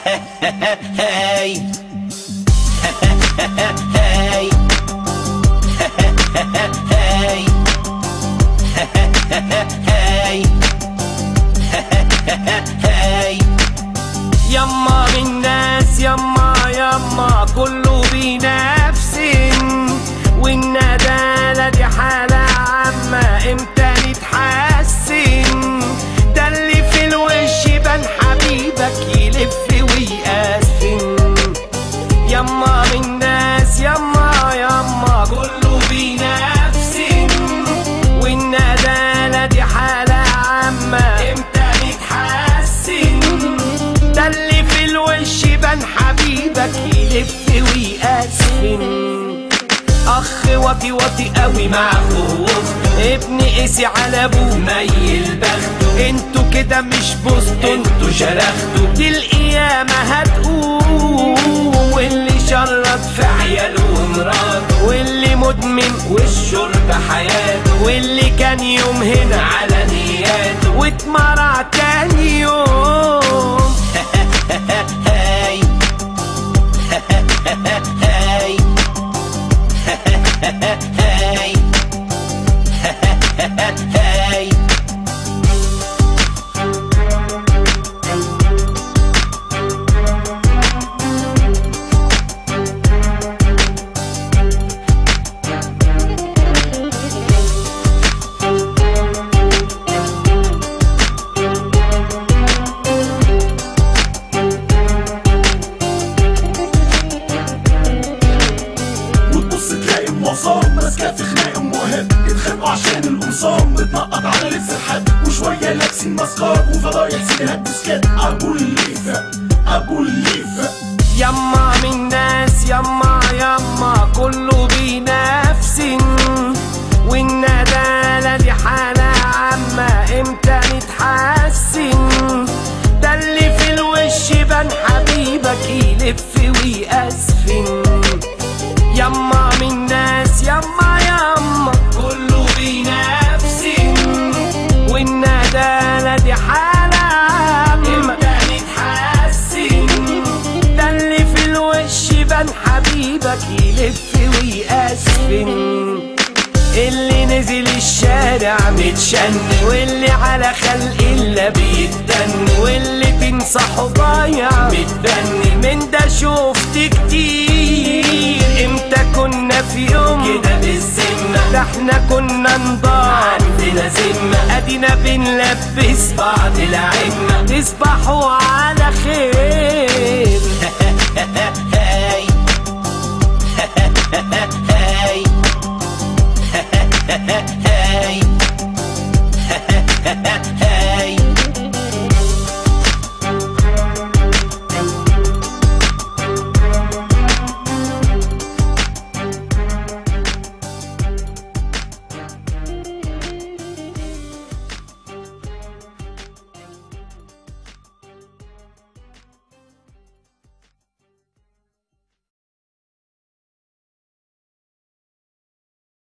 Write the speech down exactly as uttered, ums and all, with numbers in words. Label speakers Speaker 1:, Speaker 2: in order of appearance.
Speaker 1: hey. Hey. Hey. Hey. Hey. يما من ناس يما يما كله بنفس، والندالة دي حالة عامة امتى نتحسن؟ ده اللي في الوش بان حبيبك يلف ويقسم. يما من ناس يما يما كله بنفس، والندالة دي حالة عامة امتى نتحسن؟ ده اللي في الوش بان حبيبك يلف ويقسم. اخ واطي واطي قوي مع اخوه، ابن قسي على ابوه ميل بخته. انتوا كده مش بوظتوا انتوا شرختوا، دي القيامة هتقوم. واللي شرط في عياله ومراته، واللي مدمن والشرب حياته، واللي كان يوم هنا على نياته واتمرع تاني يوم. هاي هاي هاي هاي.
Speaker 2: ماسكة في خناق مهم، اتخانقوا عشان القمصان بتنقط على لبس الحد، وشوية لابسين ماسكات وفضايح سيديهات ديسكات. ابو الليفة ابو الليفة.
Speaker 1: يما من ناس يما يما كله بنفس، والندالة دي حالة عامة امتى نتحسن؟ ده اللي في الوش بان حبيبك يلف ويقسفن. يما من ناس يما يما كله بنفس، والندالة دي حالة عامة امتى نتحسن؟ ده اللي في الوش بان حبيبك يلف ويقسفن. اللي نزل الشارع متشن، واللي على خلق الله بيتدن، واللي تنصحه ضايع متبني. من ده شفت كتير، امتى كنا في يوم كده بالذمة؟ ده احنا كنا نضاع عندنا ذمة، ادينا بنلبس بعض العمة. تصبحوا على خير.